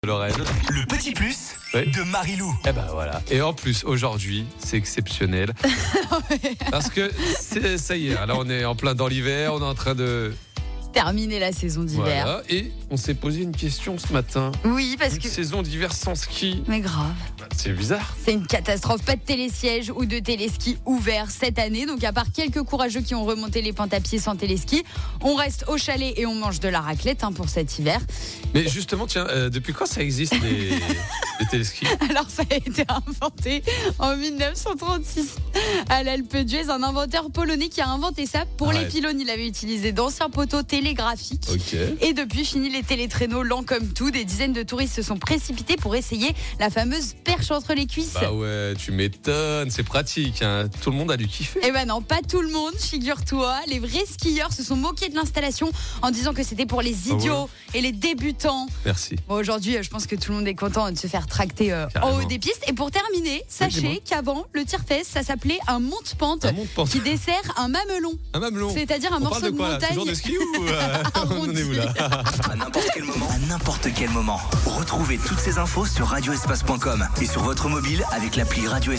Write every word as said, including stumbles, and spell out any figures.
Lorraine. Le petit plus Oui. de Marilou. Eh ben voilà. Et en plus, aujourd'hui, c'est exceptionnel. Parce que c'est, ça y est, là on est en plein dans l'hiver, on est en train de... terminer la saison d'hiver. Voilà. Et on s'est posé une question ce matin. Oui, parce Une que... saison d'hiver sans ski. Mais grave. C'est bizarre. C'est une catastrophe. Pas de télésiège ou de téléski ouvert cette année. Donc à part quelques courageux qui ont remonté les pentes à pied sans téléski, on reste au chalet et on mange de la raclette hein, pour cet hiver. Mais justement, tiens, euh, depuis quand ça existe les, les téléskis ? Alors ça a été inventé en dix-neuf cent trente-six à l'Alpe d'Huez. Un inventeur polonais qui a inventé ça. Pour Ouais. les pylônes, il avait utilisé d'anciens poteaux télégraphiques. Ok. Et depuis, fini les télétraîneaux lents comme tout. Des dizaines de touristes se sont précipités pour essayer la fameuse perche entre les cuisses. Bah ouais, tu m'étonnes, c'est pratique. Hein. Tout le monde a dû kiffer. Eh ben non, pas tout le monde, figure-toi. Les vrais skieurs se sont moqués de l'installation en disant que c'était pour les idiots Ah et les débutants. Merci. Bon, aujourd'hui, je pense que tout le monde est content de se faire tracter euh, en Carrément. haut des pistes. Et pour terminer, dis-moi. sachez qu'avant, le tire-fesse, ça s'appelait un monte-pente Un monte-pente. qui dessert un mamelon. Un mamelon. C'est-à-dire un On morceau parle de quoi là ? montagne. Toujours de ski ou euh, on en est où là ? À n'importe quel moment, à n'importe quel moment. Retrouvez toutes ces infos sur radio espace point com et sur votre mobile avec l'appli Radio Espace.